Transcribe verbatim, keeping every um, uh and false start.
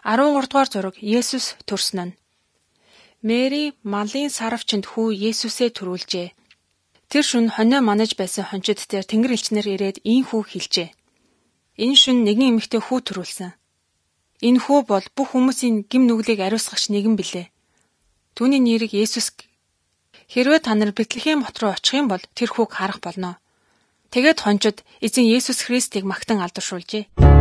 арван гурав дугаар зураг Есүс төрсөн нь. Мэри малын саравчинд хүү Есүсээ төрүүлжээ. Тэр шөнө хонио манаж байсан хончид дээр тэнгэр элчнэр ирээд ийм хүү хэлжээ. Энэ шөнө нэгэн эмэгтэй хүү төрүүлсэн. Энэ хүү бол бүх хүмүүсийн гим нүглийг ариусгагч нэгэн билээ. Түүний нэрийг Есүс. Хэрвээ та нар Бэтлехэм хот руу очих юм бол тэр хүүг харах болно. Тэгээд хончид эзэн Есүс Христийг магтан алдаршуулжээ.